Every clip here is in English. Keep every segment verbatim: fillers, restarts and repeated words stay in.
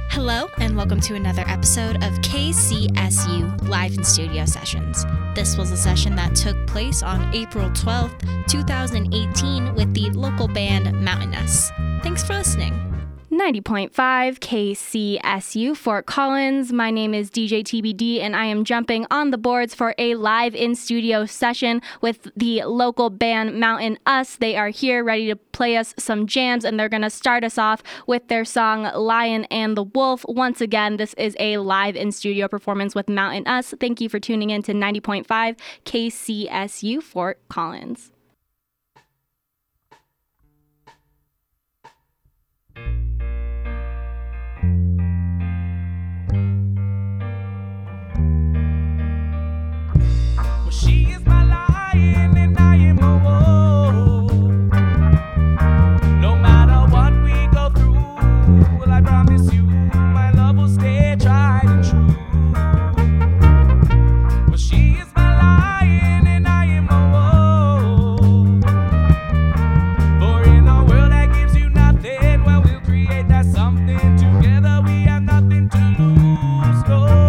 Hello, and welcome to another episode of K C S U Live in Studio Sessions. This was a session that took place on April twelfth, twenty eighteen with the local band Mountain Us. Thanks for listening. ninety point five K C S U Fort Collins. My name is D J T B D, and I am jumping on the boards for a live in-studio session with the local band Mountain Us. They are here ready to play us some jams, and they're going to start us off with their song Lion and the Wolf. Once again, this is a live in-studio performance with Mountain Us. Thank you for tuning in to ninety point five K C S U Fort Collins. She is my lion and I am a wolf. No matter what we go through, well, I promise you my love will stay tried and true. Well, she is my lion and I am a wolf. For in a world that gives you nothing, well, we'll create that something. Together we have nothing to lose, no.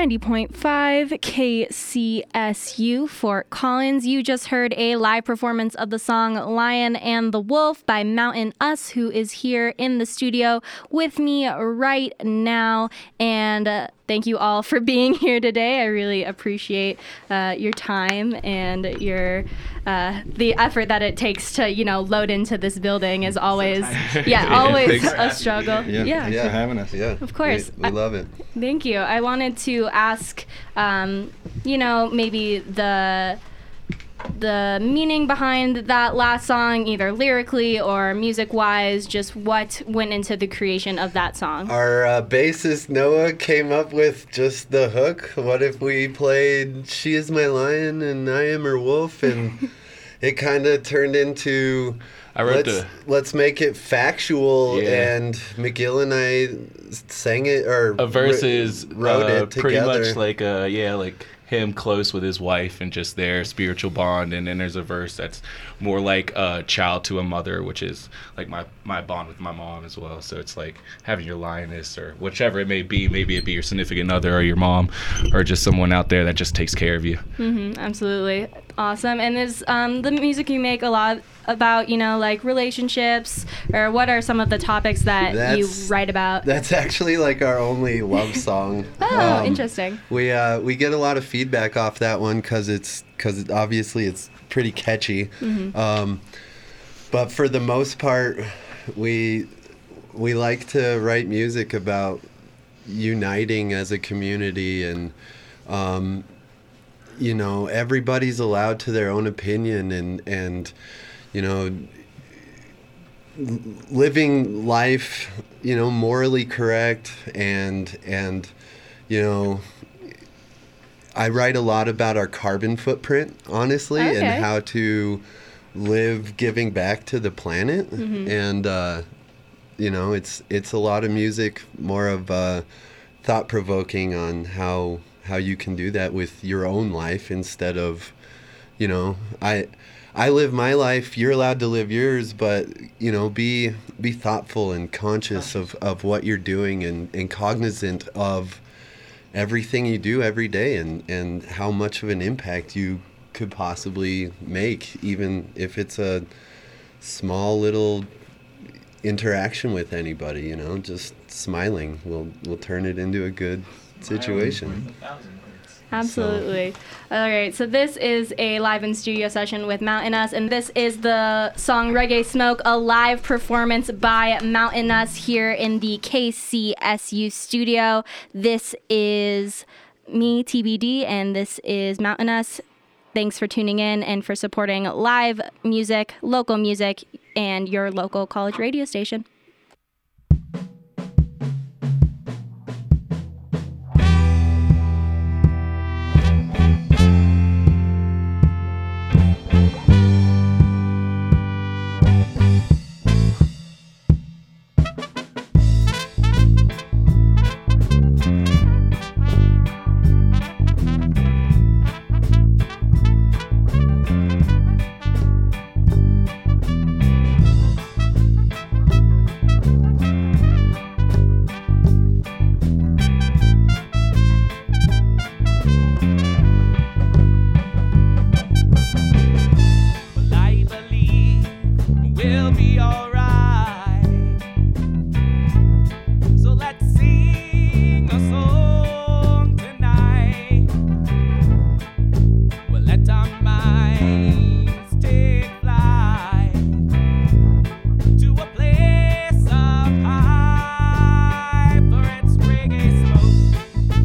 ninety point five K C S U Fort Collins. You just heard a live performance of the song Lion and the Wolf by Mountain Us, who is here in the studio with me right now. And uh, thank you all for being here today. I really appreciate uh, your time and your uh, the effort that it takes to, you know, load into this building is always, yeah, always a struggle. Yeah, yeah. thanks for having us. Yeah, Of course. we, we love it. Thank you. I wanted to ask, um, you know, maybe the the meaning behind that last song, either lyrically or music-wise, just what went into the creation of that song. Our uh, bassist Noah came up with just the hook. What if we played "She is my lion and I am her wolf," and it kind of turned into I wrote let's the let's make it factual. Yeah. And McGill and I sang it, or a verse is wrote uh, it pretty together. much like uh yeah like him close with his wife and just their spiritual bond, and then there's a verse that's more like a child to a mother, which is like my my bond with my mom as well. So it's like having your lioness or whichever it may be, maybe it be your significant other or your mom or just someone out there that just takes care of you. Mm-hmm, absolutely. Awesome. And is um, the music you make a lot about, you know, like relationships, or what are some of the topics that That's- you write about? That's actually like our only love song. Oh, Um, interesting. We uh we get a lot of feedback off that one because it's because obviously it's pretty catchy. Mm-hmm. Um, but for the most part, we we like to write music about uniting as a community, and um, you know, everybody's allowed to their own opinion, and and you know, l- living life, you know, morally correct, and and you know, I write a lot about our carbon footprint, honestly, Okay. and how to live giving back to the planet. Mm-hmm. And uh, you know, it's it's a lot of music, more of uh, thought provoking on how how you can do that with your own life instead of, you know, I I live my life, you're allowed to live yours, but you know, be be thoughtful and conscious of, of what you're doing, and, and cognizant of everything you do every day, and, and how much of an impact you could possibly make, even if it's a small little interaction with anybody, you know, just smiling will will turn it into a good situation. Absolutely. All right, so this is a live in studio session with Mountain Us, and this is the song Reggae Smoke, a live performance by Mountain Us here in the K C S U studio. This is me, T B D, and this is Mountain Us. Thanks for tuning in and for supporting live music, local music, and your local college radio station. Well, I believe we'll be alright. So let's sing a song tonight. We'll let our minds take flight to a place up high for its reggae smoke.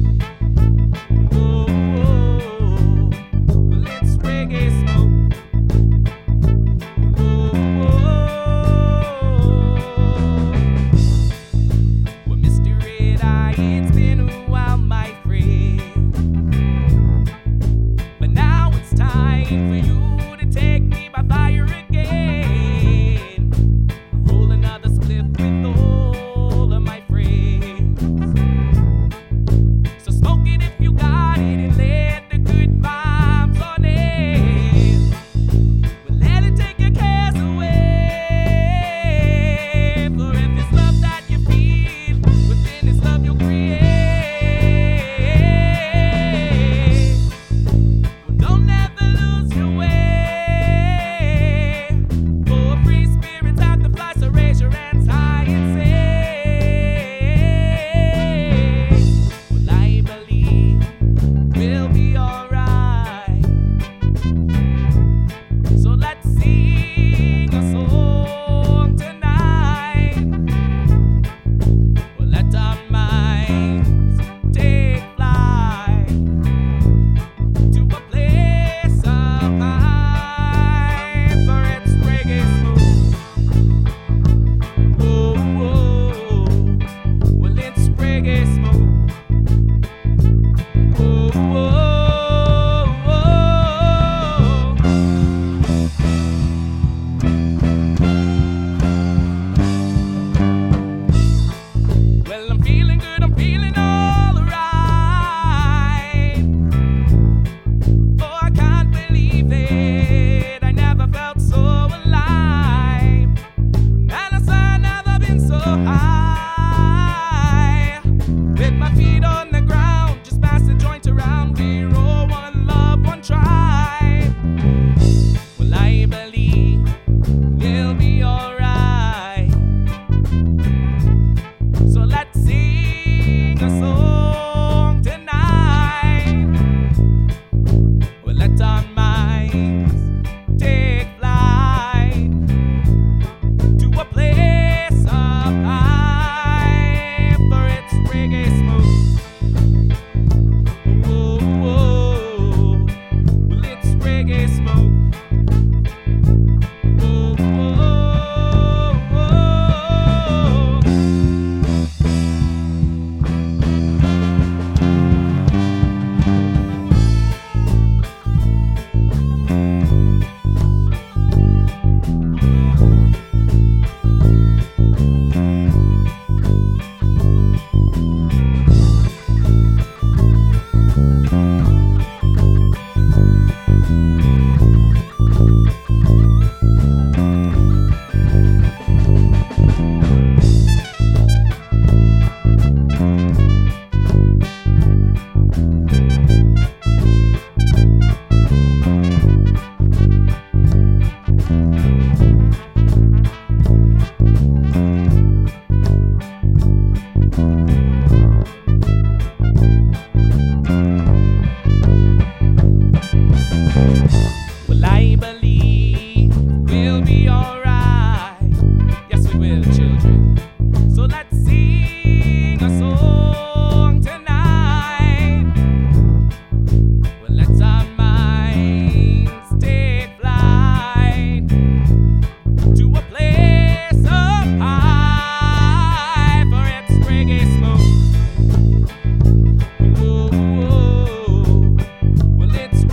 Whoa, whoa. Well, it's reggae smoke. Well, Mister Red Eye, it's been a while, my friend, but now it's time for you to take me by fire again. Roll another spliff with all of my friends. So smoke it if you got it, and let the good vibes on it. Well, let it take your cares away. For if it's love that you feel, within this love you'll create.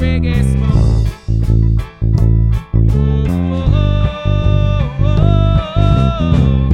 reggae smoke. Oh, oh, oh,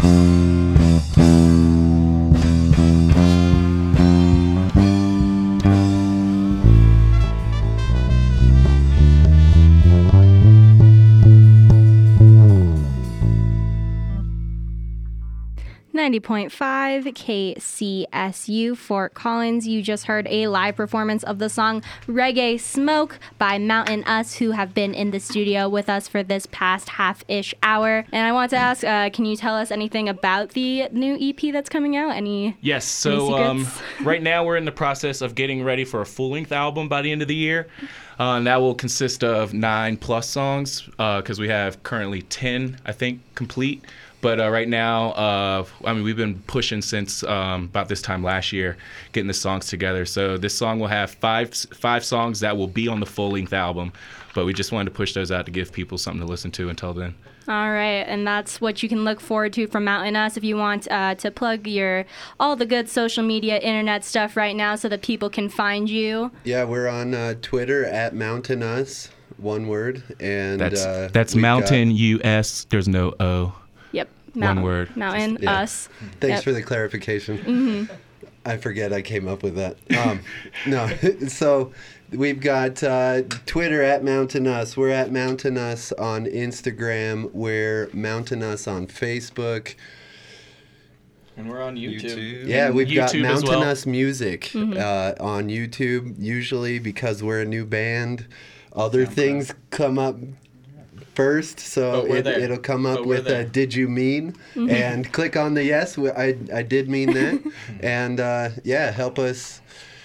ninety point five K C S U Fort Collins. You just heard a live performance of the song Reggae Smoke by Mountain Us, who have been in the studio with us for this past half-ish hour. And I want to ask, uh, can you tell us anything about the new E P that's coming out? Any Yes, so Any um, secrets? right now we're in the process of getting ready for a full-length album by the end of the year. Uh, and that will consist of nine plus songs because we have currently ten, I think, complete. But uh, right now, uh, I mean, we've been pushing since um, about this time last year, getting the songs together. So this song will have five five songs that will be on the full-length album. But we just wanted to push those out to give people something to listen to until then. All right, and that's what you can look forward to from Mountain Us. If you want uh, to plug your all the good social media, internet stuff right now, so that people can find you. Yeah, we're on uh, Twitter at Mountain Us, one word, and That's uh, that's we've Mountain got- U S. There's no O. Yep. One word. Mountain Yeah. Us. Thanks Yep. for the clarification. I forget I came up with that. Um, no, so we've got uh, Twitter at Mountain Us. We're at Mountain Us on Instagram. We're Mountain Us on Facebook. And we're on YouTube. Yeah, we've got YouTube as Mountain well. Us Music uh, on YouTube, usually because we're a new band. Other things come up first, so But we're it, there. it'll come up But we're with a there. "Did you mean?" and click on the yes. we- I I did mean that, and uh, yeah, help us.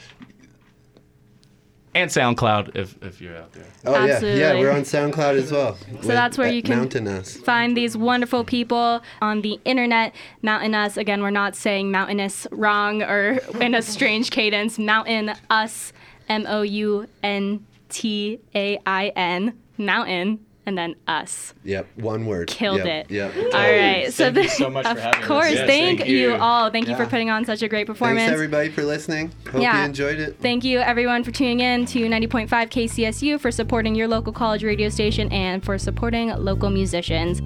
And SoundCloud if, if you're out there. Oh yeah, yeah, Absolutely. we're on SoundCloud as well. So that's where you can- Mountain Us. Find these wonderful people on the internet. Mountain Us. Again, we're not saying mountainous wrong or in a strange cadence. Mountain Us. M O U N T A I N. Mountain. And then Us. Yep, one word. Killed Yep, it. Yep. All right. So Thank you the- so much for of having us. course. Yes, thank, thank you you. all. Thank you for Yeah. putting on such a great performance. Thanks everybody for listening. Hope Yeah. you enjoyed it. Thank you, everyone, for tuning in to ninety point five K C S U, for supporting your local college radio station, and for supporting local musicians.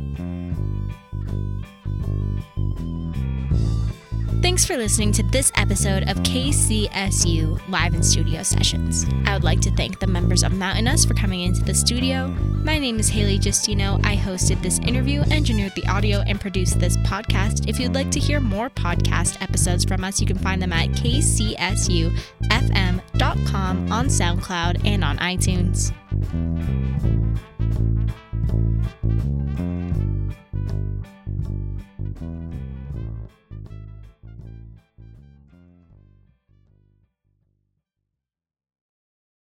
Thanks for listening to this episode of K C S U Live in Studio Sessions. I would like to thank the members of Mountain Us for coming into the studio. My name is Haley Justino. I hosted this interview, engineered the audio, and produced this podcast. If you'd like to hear more podcast episodes from us, you can find them at k c s u f m dot com on SoundCloud and on iTunes.